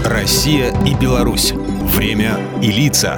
Россия и Беларусь. Время и лица.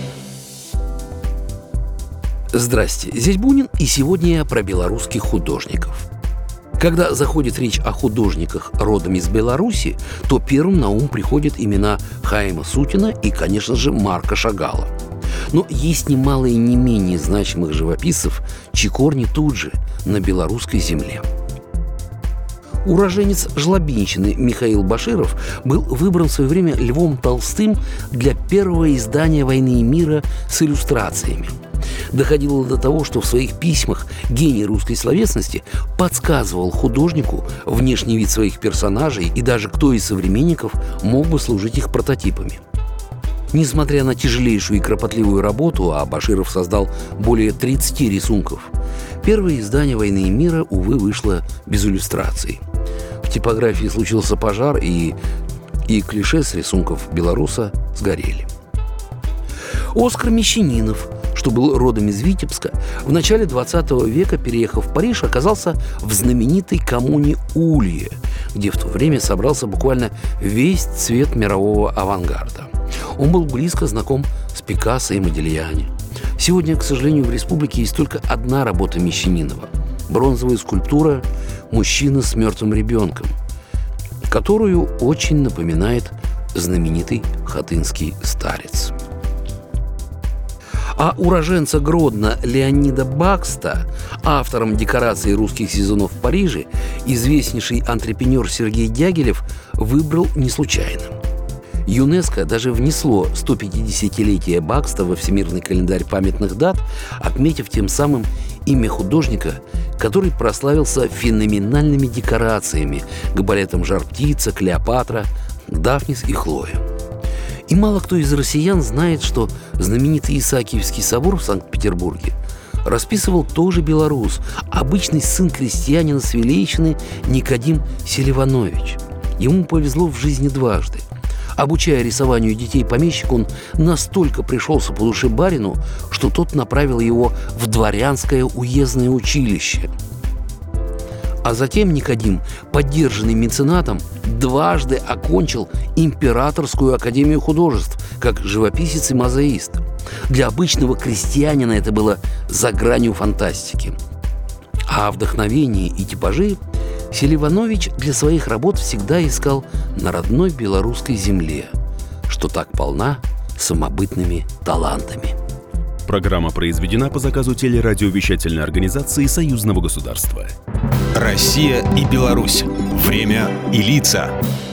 Здрасте, здесь Бунин, и сегодня я про белорусских художников. Когда заходит речь о художниках родом из Беларуси, то первым на ум приходят имена Хаима Сутина и, конечно же, Марка Шагала. Но есть немало и не менее значимых живописцев, чьи корни тут же, на белорусской земле. Уроженец Жлобинщины Михаил Баширов был выбран в свое время Львом Толстым для первого издания «Войны и мира» с иллюстрациями. Доходило до того, что в своих письмах гений русской словесности подсказывал художнику внешний вид своих персонажей и даже кто из современников мог бы служить их прототипами. Несмотря на тяжелейшую и кропотливую работу, а Баширов создал более 30 рисунков, первое издание «Войны и мира», увы, вышло без иллюстраций. В типографии случился пожар, и клише с рисунков белоруса сгорели. Оскар Мещанинов, что был родом из Витебска, в начале 20 века, переехав в Париж, оказался в знаменитой коммуне Улье, где в то время собрался буквально весь цвет мирового авангарда. Он был близко знаком с Пикассо и Модильяни. Сегодня, к сожалению, в республике есть только одна работа Мещанинова – бронзовая скульптура «Мужчина с мертвым ребенком», которую очень напоминает знаменитый хатынский старец. А уроженца Гродно Леонида Бакста, автором декораций русских сезонов в Париже, известнейший антрепренер Сергей Дягилев выбрал не случайно. ЮНЕСКО даже внесло 150-летие Бакста во Всемирный календарь памятных дат, отметив тем самым имя художника, который прославился феноменальными декорациями к балетам «Жар-птица», «Клеопатра», «Дафнис» и «Хлоя». И мало кто из россиян знает, что знаменитый Исаакиевский собор в Санкт-Петербурге расписывал тоже белорус, обычный сын крестьянина с Вилейщины Никодим Селиванович. Ему повезло в жизни дважды. Обучая рисованию детей помещик, он настолько пришелся по душе барину, что тот направил его в дворянское уездное училище. А затем Никодим, поддержанный меценатом, дважды окончил Императорскую академию художеств как живописец и мозаист. Для обычного крестьянина это было за гранью фантастики. А вдохновение и типажи Селиванович для своих работ всегда искал на родной белорусской земле, что так полна самобытными талантами. Программа произведена по заказу телерадиовещательной организации Союзного государства. Россия и Беларусь. Время и лица.